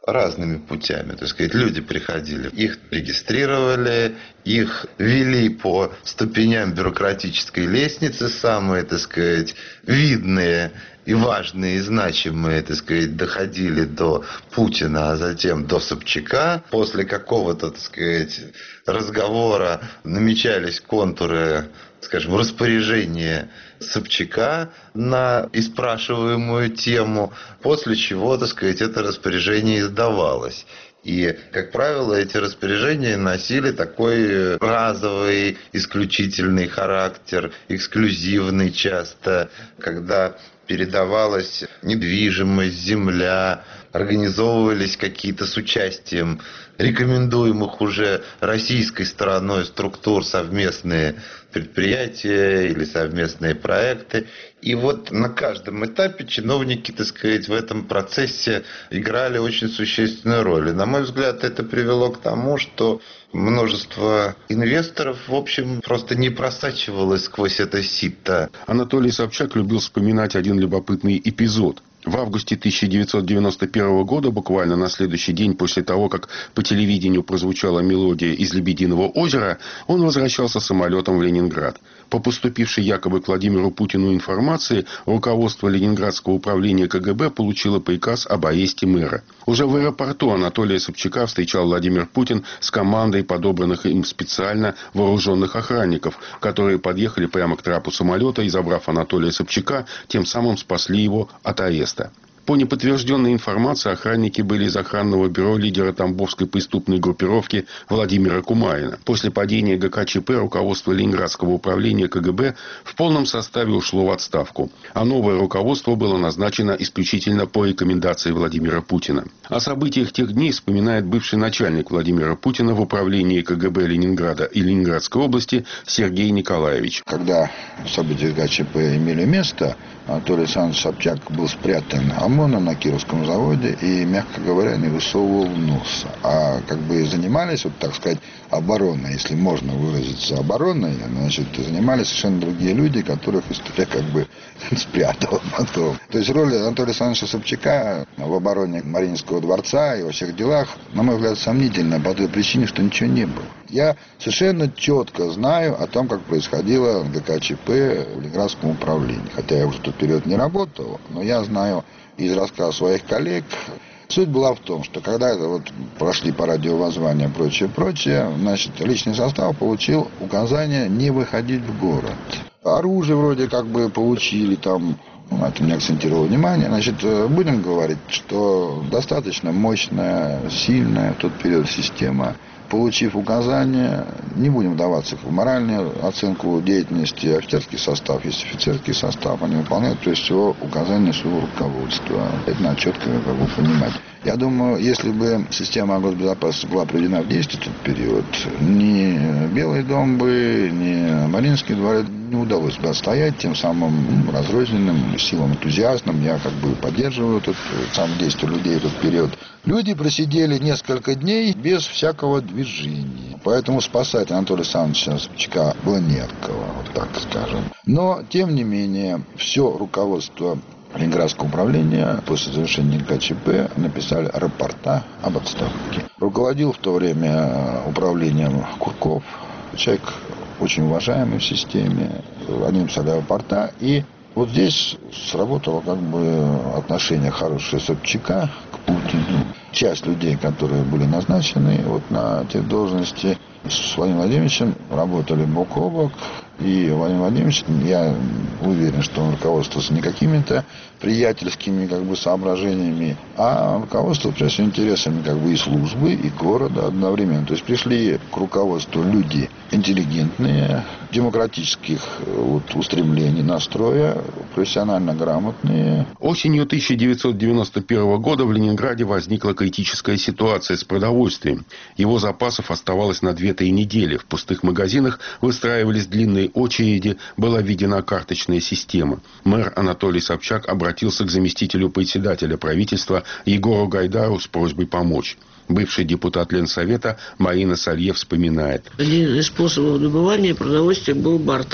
разными путями. Так сказать, люди приходили, их регистрировали, их вели по ступеням бюрократической лестницы, самые, так сказать, видные и важные, и значимые, так сказать, доходили до Путина, а затем до Собчака. После какого-то, так сказать, разговора намечались контуры, скажем, распоряжения Собчака на испрашиваемую тему, после чего, так сказать, это распоряжение издавалось. И, как правило, эти распоряжения носили такой разовый, исключительный характер, эксклюзивный часто, когда передавалась недвижимость, земля, организовывались какие-то с участием рекомендуемых уже российской стороной структур совместные предприятия или совместные проекты. И вот на каждом этапе чиновники, так сказать, в этом процессе играли очень существенную роль. И, на мой взгляд, это привело к тому, что множество инвесторов, в общем, просто не просачивалось сквозь это сито. Анатолий Собчак любил вспоминать один любопытный эпизод. В августе тысяча девятьсот девяносто первого года, буквально на следующий день после того, как по телевидению прозвучала мелодия из «Лебединого озера», он возвращался самолетом в Ленинград. По поступившей якобы к Владимиру Путину информации, руководство Ленинградского управления ка гэ бэ получило приказ об аресте мэра. Уже в аэропорту Анатолия Собчака встречал Владимир Путин с командой подобранных им специально вооруженных охранников, которые подъехали прямо к трапу самолета и, забрав Анатолия Собчака, тем самым спасли его от ареста. По неподтвержденной информации, охранники были из охранного бюро лидера тамбовской преступной группировки Владимира Кумарина. После падения гэ ка че пэ руководство Ленинградского управления ка гэ бэ в полном составе ушло в отставку, а новое руководство было назначено исключительно по рекомендации Владимира Путина. О событиях тех дней вспоминает бывший начальник Владимира Путина в управлении ка гэ бэ Ленинграда и Ленинградской области Сергей Николаевич. Когда события гэ ка че пэ имели место, Анатолий Александрович Собчак был спрятан ОМОНом на Кировском заводе и, мягко говоря, не высовывал носа. А как бы занимались, вот так сказать, обороной, если можно выразиться обороной, значит, занимались совершенно другие люди, которых история как бы спрятала потом. То есть роль Анатолия Александровича Собчака в обороне Мариинского дворца и во всех делах, на мой взгляд, сомнительная по той причине, что ничего не было. Я совершенно четко знаю о том, как происходило в гэ ка че пэ в Ленинградском управлении. Хотя я уже в тот период не работал, но я знаю из рассказов своих коллег. Суть была в том, что когда вот прошли по радиовоззванию и прочее, прочее, значит, личный состав получил указание не выходить в город. Оружие вроде как бы получили там, на это не акцентировал внимание. Значит, будем говорить, что достаточно мощная, сильная в тот период система. Получив указание, не будем вдаваться в моральную оценку деятельности, офицерский состав. Есть офицерский состав, они выполняют, прежде всего, указания своего руководства. Это надо четко как бы понимать. Я думаю, если бы система госбезопасности была приведена в действие в тот период, ни Белый дом бы, ни Мариинский дворец не удалось бы отстоять, тем самым разрозненным силам энтузиастам. Я как бы поддерживаю этот сам действие людей в тот период. Люди просидели несколько дней без всякого движения. Поэтому спасать Анатолия Александровича Собчака было не от кого, вот так скажем. Но, тем не менее, все руководство Ленинградского управления после завершения гэ ка че пэ написали рапорта об отставке. Руководил в то время управлением Курков, человек очень уважаемый в системе. Они написали рапорта, и вот здесь сработало как бы отношение хорошее Собчака к Путину. Часть людей, которые были назначены вот на те должности, с Владимиром Владимировичем работали бок о бок. И Владимир Владимирович, я уверен, что он руководствовался не какими-то приятельскими как бы соображениями, а руководствовался прежде всего интересами как бы и службы, и города одновременно. То есть пришли к руководству люди интеллигентные, демократических вот, устремлений, настроя, профессионально грамотные. Осенью тысяча девятьсот девяносто первого года в Ленинграде возникла критическая ситуация с продовольствием. Его запасов оставалось на две-три недели. В пустых магазинах выстраивались длинные очереди, была введена карточная система. Мэр Анатолий Собчак обратился к заместителю председателя правительства Егору Гайдару с просьбой помочь. Бывший депутат Ленсовета Марина Салье вспоминает. Один из способов добывания продовольствия был бартер.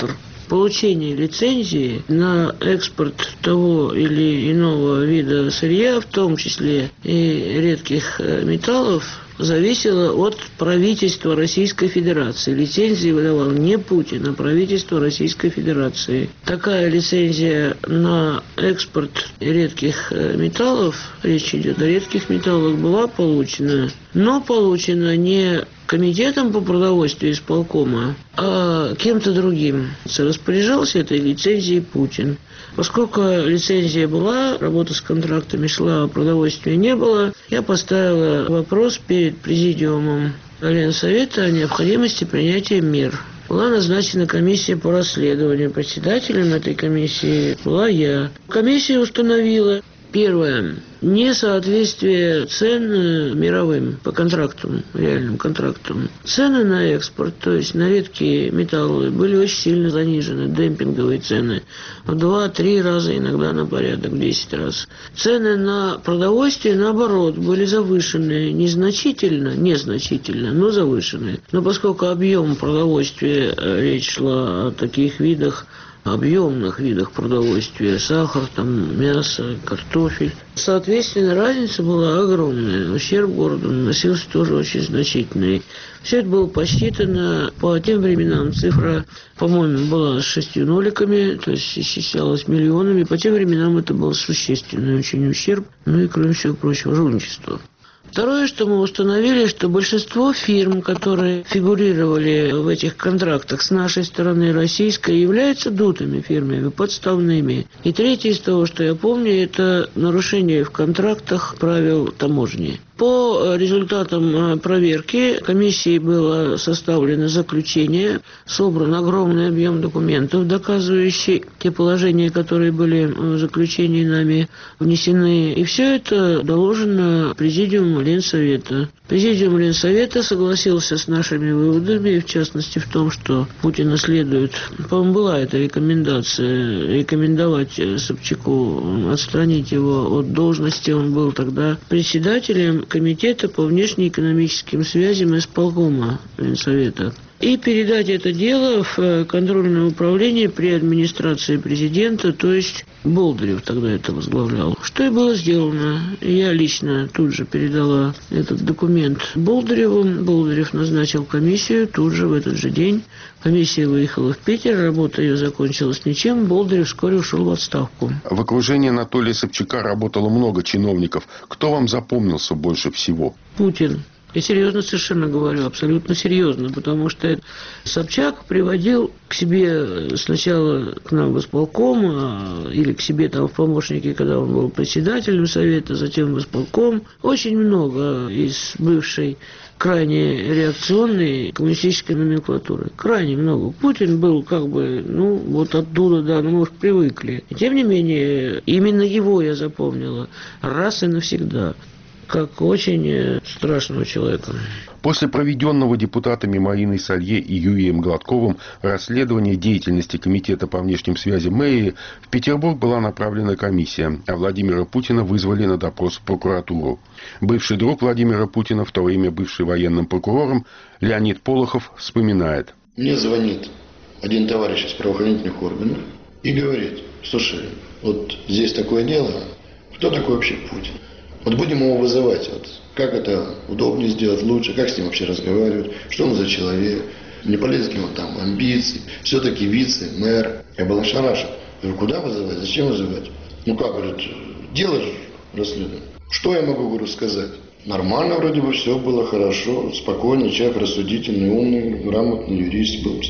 получения лицензии на экспорт того или иного вида сырья, в том числе и редких металлов, зависело от правительства Российской Федерации. Лицензии выдавал не Путин, а правительство Российской Федерации. Такая лицензия на экспорт редких металлов, речь идет о редких металлах, была получена, но получена не комитетом по продовольствию исполкома, а кем-то другим. Распоряжался этой лицензией Путин. Поскольку лицензия была, работа с контрактами шла, а продовольствия не было, я поставила вопрос перед президиумом Ленсовета о необходимости принятия мер. Была назначена комиссия по расследованию. Председателем этой комиссии была я. Комиссия установила: первое. Несоответствие цен мировым по контрактам, реальным контрактам. Цены на экспорт, то есть на редкие металлы, были очень сильно занижены, демпинговые цены. В два-три раза, иногда на порядок, в десять раз. Цены на продовольствие, наоборот, были завышены незначительно, незначительно, но завышены. Но поскольку объем продовольствия, речь шла о таких видах, объемных видах продовольствия, сахар, там, мясо, картофель. Соответственно, разница была огромная. Ущерб городу наносился тоже очень значительный. Все это было посчитано по тем временам. Цифра, по-моему, была с шестью ноликами, то есть исчислялась миллионами. По тем временам это был существенный очень ущерб. Ну и, кроме всего прочего, жульничество. Второе, что мы установили, что большинство фирм, которые фигурировали в этих контрактах с нашей стороны, российской, являются дутыми фирмами, подставными. И третье из того, что я помню, это нарушение в контрактах правил таможни. По результатам проверки комиссии было составлено заключение, собран огромный объем документов, доказывающий те положения, которые были в заключении нами внесены. И все это доложено президиуму Ленсовета. Президиум Ленсовета согласился с нашими выводами, в частности в том, что Путина следует, по-моему, была эта рекомендация, рекомендовать Собчаку отстранить его от должности. Он был тогда председателем комитета по внешнеэкономическим связям исполкома Ленсовета. И передать это дело в контрольное управление при администрации президента, то есть Болдырев тогда это возглавлял. Что и было сделано. Я лично тут же передала этот документ Болдыреву. Болдырев назначил комиссию тут же, в этот же день. Комиссия выехала в Питер, работа ее закончилась ничем. Болдырев вскоре ушел в отставку. В окружении Анатолия Собчака работало много чиновников. Кто вам запомнился больше всего? Путин. Я серьезно совершенно говорю, абсолютно серьезно, потому что Собчак приводил к себе сначала к нам в исполком, или к себе там в помощники, когда он был председателем совета, затем в исполком, очень много из бывшей крайне реакционной коммунистической номенклатуры. Крайне много. Путин был как бы, ну, вот оттуда, да, ну, мы уж привыкли. И тем не менее, именно его я запомнила раз и навсегда, как очень страшного человека. После проведенного депутатами Мариной Салье и Юрием Гладковым расследования деятельности Комитета по внешним связям мэрии в Петербург была направлена комиссия, а Владимира Путина вызвали на допрос в прокуратуру. Бывший друг Владимира Путина, в то время бывший военным прокурором, Леонид Полохов вспоминает. Мне звонит один товарищ из правоохранительных органов и говорит: слушай, вот здесь такое дело, кто такой вообще Путин? Вот будем его вызывать, вот, как это удобнее сделать, лучше, как с ним вообще разговаривать, что он за человек, не полезет ли он там амбиции, все-таки вице, мэр. Я был ошарашен. Я говорю, куда вызывать, зачем вызывать? Ну как, говорит, дело же расследование. Что я могу, говорю, сказать? Нормально вроде бы все было хорошо, спокойный человек, рассудительный, умный, грамотный юрист был.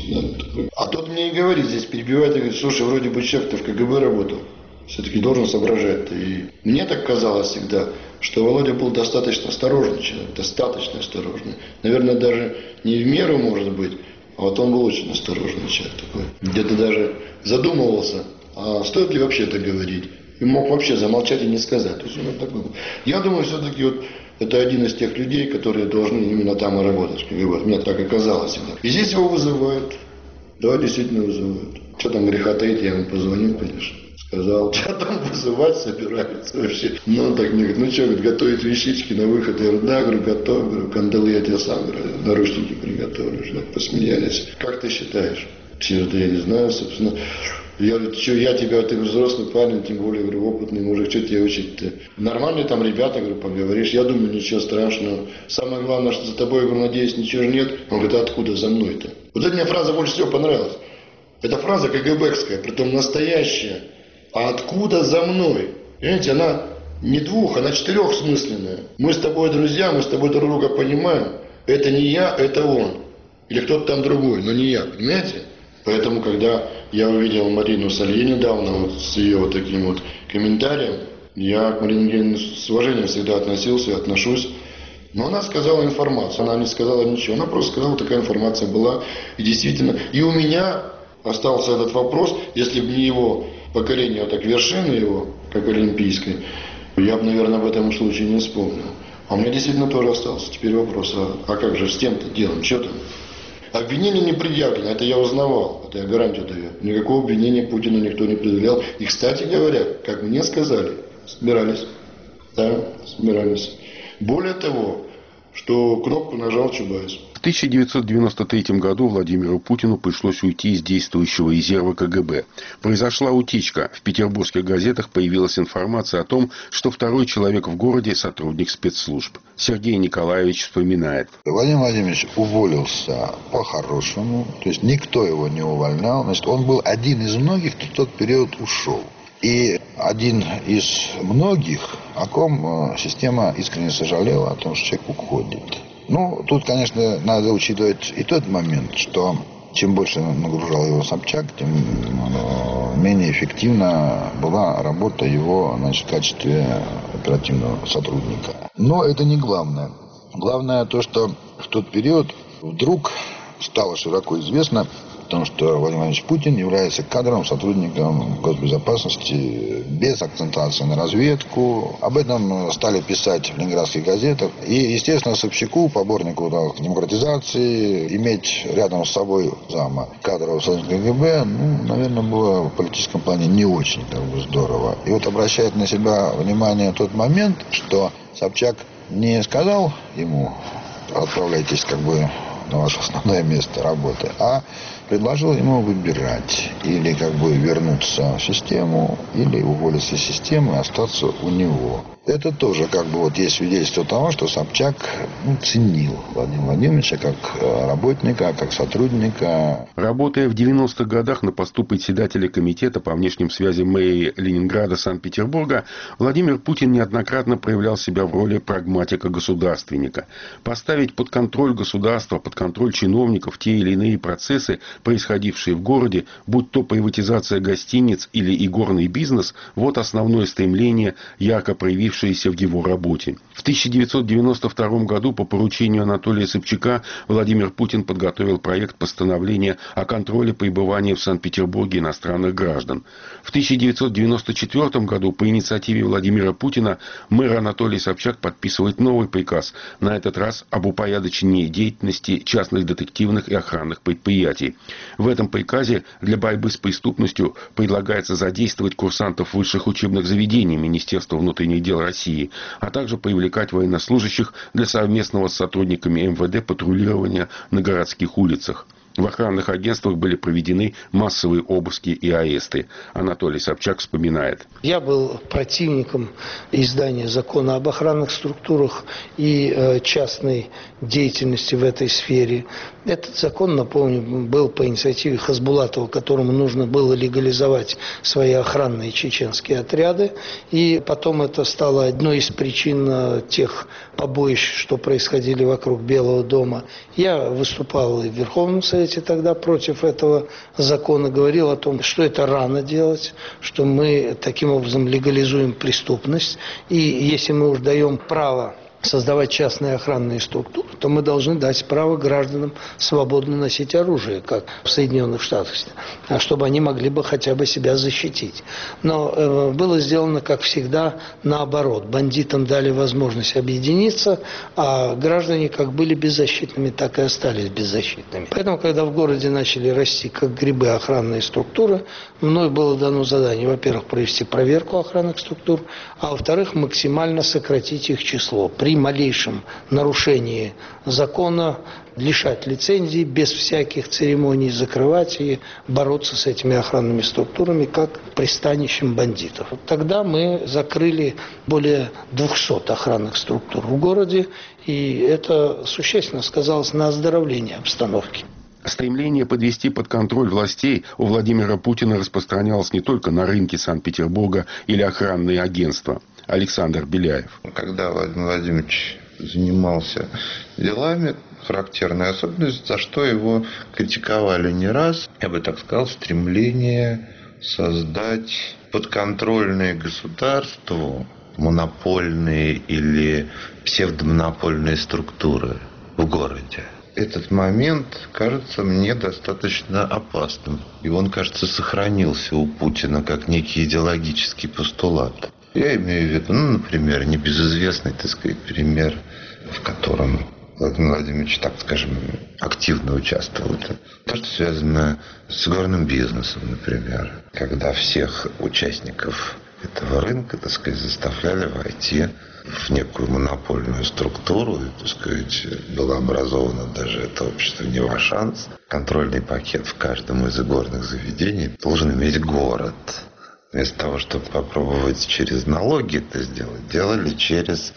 А тот мне и говорит, здесь перебивает, и говорит, слушай, вроде бы человек-то в ка гэ бэ работал. Все-таки должен соображать. И мне так казалось всегда, что Володя был достаточно осторожный человек, достаточно осторожный. Наверное, даже не в меру, может быть, а вот он был очень осторожный человек такой. Где-то даже задумывался, а стоит ли вообще это говорить. И мог вообще замолчать и не сказать. То есть он такой был. Я думаю, все-таки вот это один из тех людей, которые должны именно там и работать. Мне так и казалось всегда. И здесь его вызывают. Да, действительно вызывают. Что там греха таить, я ему позвонил, конечно. Сказал, что там вызывать собираются вообще. Ну, он так мне говорит, ну что, говорит, готовить вещички на выход. Я говорю, да, говорю, готов. Говорю, кандалы я тебе сам, говорю, наручники приготовлю. Так посмеялись. Как ты считаешь? Чего-то я не знаю, собственно. Я говорю, что я тебя, ты взрослый парень, тем более, говорю, опытный мужик, что тебе учить-то? Нормальные там ребята, говорю, поговоришь, я думаю, ничего страшного. Самое главное, что за тобой, я говорю, надеюсь, ничего же нет. Он говорит, а откуда за мной-то? Вот эта мне фраза больше всего понравилась. Это фраза КГБская, притом настоящая. А откуда за мной? Понимаете, она не двух, она четырехсмысленная. Мы с тобой друзья, мы с тобой друг друга понимаем. Это не я, это он. Или кто-то там другой, но не я, понимаете? Поэтому, когда я увидел Марину Салье недавно вот с ее вот таким вот комментарием, я к Марине Евгеньевне с уважением всегда относился и отношусь. Но она сказала информацию, она не сказала ничего, она просто сказала, такая информация была. И действительно, и у меня остался этот вопрос, если бы не его покорение, вот так вершины его, как олимпийской, я бы, наверное, об этом случае не вспомнил. А у меня действительно тоже остался теперь вопрос, а, а как же с тем-то делом, что там? Обвинение не предъявлено, это я узнавал, это я гарантию даю. Никакого обвинения Путину никто не предъявлял. И, кстати говоря, как мне сказали, собирались. Да, собирались. Более того, что кнопку нажал Чубайс. В тысяча девятьсот девяносто третьем году Владимиру Путину пришлось уйти из действующего резерва КГБ. Произошла утечка. В петербургских газетах появилась информация о том, что второй человек в городе – сотрудник спецслужб. Сергей Николаевич вспоминает. Владимир Владимирович уволился по-хорошему. То есть никто его не увольнял. Значит, он был один из многих, кто в тот период ушел. И один из многих, о ком система искренне сожалела, о том, что человек уходит. Ну, тут, конечно, надо учитывать и тот момент, что чем больше нагружал его Собчак, тем менее эффективна была работа его, значит, в качестве оперативного сотрудника. Но это не главное. Главное то, что в тот период вдруг стало широко известно, потому что Владимир Владимирович Путин является кадровым сотрудником госбезопасности без акцентации на разведку. Об этом стали писать в ленинградских газетах. И, естественно, Собчаку, поборнику да, демократизации, иметь рядом с собой зама кадрового сотрудника КГБ, ну, наверное, было в политическом плане не очень как бы, здорово. И вот обращает на себя внимание тот момент, что Собчак не сказал ему, отправляйтесь как бы на ваше основное место работы, а предложил ему выбирать или как бы вернуться в систему, или уволиться из системы и остаться у него. Это тоже как бы вот есть свидетельство того, что Собчак ну, ценил Владимира Владимировича как работника, как сотрудника. Работая в девяностых годах на посту председателя комитета по внешним связям мэрии Ленинграда Санкт-Петербурга, Владимир Путин неоднократно проявлял себя в роли прагматика-государственника. Поставить под контроль государства, под контроль чиновников те или иные процессы, происходившие в городе, будь то приватизация гостиниц или игорный бизнес, вот основное стремление, ярко проявившееся в его работе. В тысяча девятьсот девяносто втором году по поручению Анатолия Собчака Владимир Путин подготовил проект постановления о контроле пребывания в Санкт-Петербурге иностранных граждан. В тысяча девятьсот девяносто четвёртом году по инициативе Владимира Путина мэр Анатолий Собчак подписывает новый приказ, на этот раз об упорядочении деятельности частных детективных и охранных предприятий. В этом приказе для борьбы с преступностью предлагается задействовать курсантов высших учебных заведений Министерства внутренних дел России, а также привлекать военнослужащих для совместного с сотрудниками эм вэ дэ патрулирования на городских улицах. В охранных агентствах были проведены массовые обыски и аресты. Анатолий Собчак вспоминает. Я был противником издания закона об охранных структурах и э, частной деятельности в этой сфере. Этот закон, напомню, был по инициативе Хасбулатова, которому нужно было легализовать свои охранные чеченские отряды. И потом это стало одной из причин тех побоищ, что происходили вокруг Белого дома. Я выступал и в Верховном Совете тогда против этого закона, говорил о том, что это рано делать, что мы таким образом легализуем преступность. И если мы уж даем право создавать частные охранные структуры, то мы должны дать право гражданам свободно носить оружие, как в Соединенных Штатах, чтобы они могли бы хотя бы себя защитить. Но э, было сделано, как всегда, наоборот. Бандитам дали возможность объединиться, а граждане как были беззащитными, так и остались беззащитными. Поэтому, когда в городе начали расти, как грибы, охранные структуры, мной было дано задание, во-первых, провести проверку охранных структур, а во-вторых, максимально сократить их число. При при малейшем нарушении закона лишать лицензии без всяких церемоний, закрывать и бороться с этими охранными структурами как пристанищем бандитов. Тогда мы закрыли более двухсот охранных структур в городе, и это существенно сказалось на оздоровлении обстановки. Стремление подвести под контроль властей у Владимира Путина распространялось не только на рынке Санкт-Петербурга или охранные агентства. Александр Беляев. Когда Владимир Владимирович занимался делами, характерная особенность, за что его критиковали не раз, я бы так сказал, стремление создать подконтрольные государству монопольные или псевдомонопольные структуры в городе. Этот момент кажется мне достаточно опасным. И он, кажется, сохранился у Путина как некий идеологический постулат. Я имею в виду, ну, например, небезызвестный, так сказать, пример, в котором Владимир Владимирович, так скажем, активно участвовал. То, что связано с горным бизнесом, например, когда всех участников этого рынка, так сказать, заставляли войти в некую монопольную структуру, и, так сказать, было образовано даже это общество «Невашанс». Контрольный пакет в каждом из игорных заведений должен иметь город. Вместо того, чтобы попробовать через налоги это сделать, делали через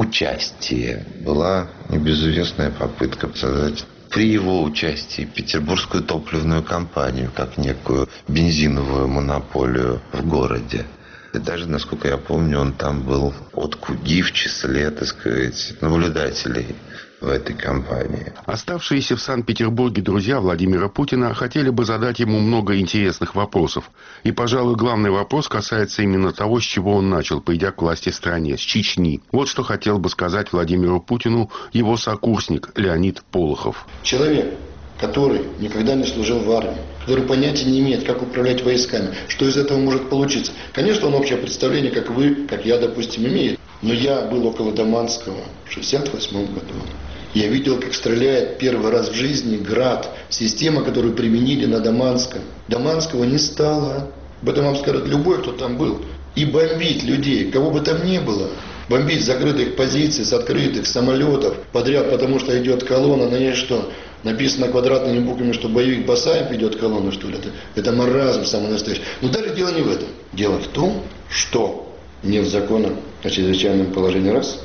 участие. Была небезызвестная попытка создать при его участии Петербургскую топливную компанию как некую бензиновую монополию в городе. И даже, насколько я помню, он там был от Куги в числе, так сказать, наблюдателей в этой компании. Оставшиеся в Санкт-Петербурге друзья Владимира Путина хотели бы задать ему много интересных вопросов. И, пожалуй, главный вопрос касается именно того, с чего он начал, придя к власти в стране, с Чечни. Вот что хотел бы сказать Владимиру Путину его сокурсник Леонид Полохов. Человек, который никогда не служил в армии, который понятия не имеет, как управлять войсками, что из этого может получиться. Конечно, он общее представление, как вы, как я, допустим, имеет. Но я был около Даманского в шестьдесят восьмом году. Я видел, как стреляет первый раз в жизни «Град», система, которую применили на Даманском. Даманского не стало. Об этом вам скажет любой, кто там был. И бомбить людей, кого бы там ни было. Бомбить с закрытых позиций, с открытых самолетов подряд, потому что идет колонна, на ней что? Написано квадратными буквами, что боевик Басаев идет колонна, что ли? Это, это маразм самый настоящий. Но даже дело не в этом. Дело в том, что нет закона о чрезвычайном положении раз,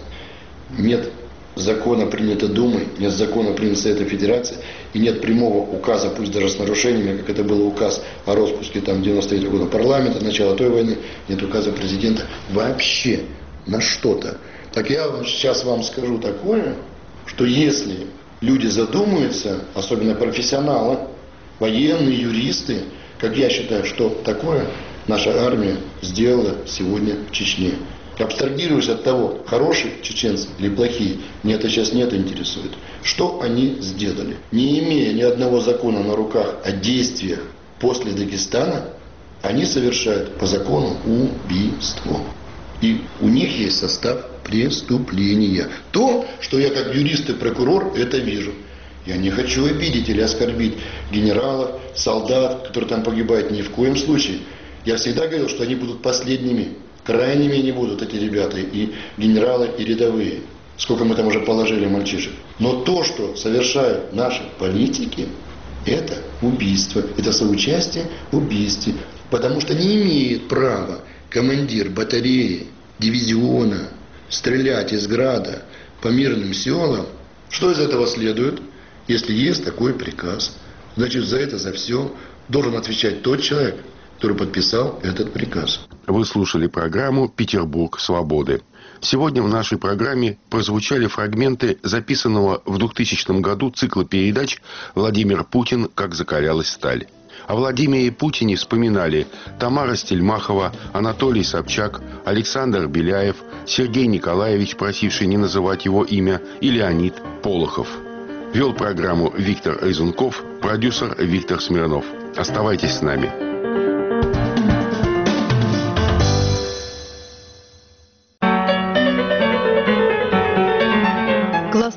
нет закона, принято Думой, нет закона, принято Советом Федерации, и нет прямого указа, пусть даже с нарушениями, как это был указ о распуске там девяносто третьего года парламента, начала той войны, нет указа президента вообще на что-то. Так я сейчас вам скажу такое, что если люди задумаются, особенно профессионалы, военные, юристы, как я считаю, что такое наша армия сделала сегодня в Чечне. Абстрагируясь от того, хорошие чеченцы или плохие, меня это сейчас не это интересует. Что они сделали? Не имея ни одного закона на руках о действиях после Дагестана, они совершают по закону убийство. И у них есть состав преступления. То, что я как юрист и прокурор это вижу. Я не хочу обидеть или оскорбить генералов, солдат, которые там погибают, ни в коем случае. Я всегда говорил, что они будут последними. Крайними не будут эти ребята, и генералы, и рядовые. Сколько мы там уже положили мальчишек. Но то, что совершают наши политики, это убийство. Это соучастие в убийстве. Потому что не имеет права командир батареи, дивизиона стрелять из града по мирным селам. Что из этого следует? Если есть такой приказ, значит за это, за все должен отвечать тот человек, который подписал этот приказ. Вы слушали программу «Петербург свободы». Сегодня в нашей программе прозвучали фрагменты записанного в двухтысячном году цикла передач «Владимир Путин. Как закалялась сталь». О Владимире Путине вспоминали Тамара Стельмахова, Анатолий Собчак, Александр Беляев, Сергей Николаевич, просивший не называть его имя, и Леонид Полохов. Вел программу Виктор Резунков, продюсер Виктор Смирнов. Оставайтесь с нами.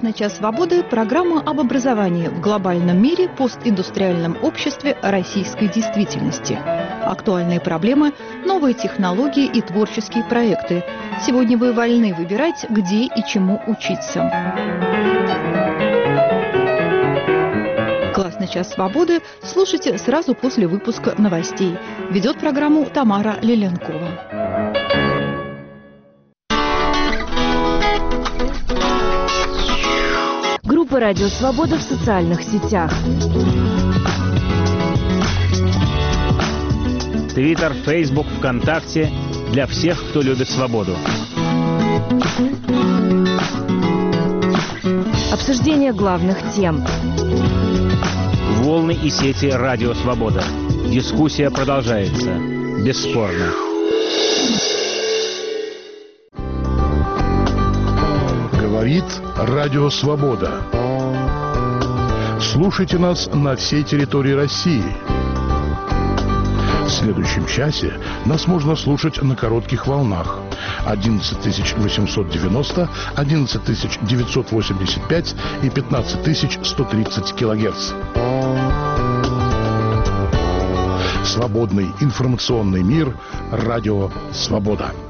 «Классный час свободы» – программа об образовании в глобальном мире, постиндустриальном обществе, российской действительности. Актуальные проблемы, новые технологии и творческие проекты. Сегодня вы вольны выбирать, где и чему учиться. «Классный час свободы» слушайте сразу после выпуска новостей. Ведет программу Тамара Лиленкова. Группа «Радио Свобода» в социальных сетях. Твиттер, Фейсбук, ВКонтакте – для всех, кто любит свободу. Обсуждение главных тем. Волны и сети «Радио Свобода». Дискуссия продолжается. Бесспорно. Говорит Радио Свобода. Слушайте нас на всей территории России. В следующем часе нас можно слушать на коротких волнах одиннадцать тысяч восемьсот девяносто, одиннадцать тысяч девятьсот восемьдесят пять и пятнадцать тысяч сто тридцать килогерц. Свободный информационный мир. Радио Свобода.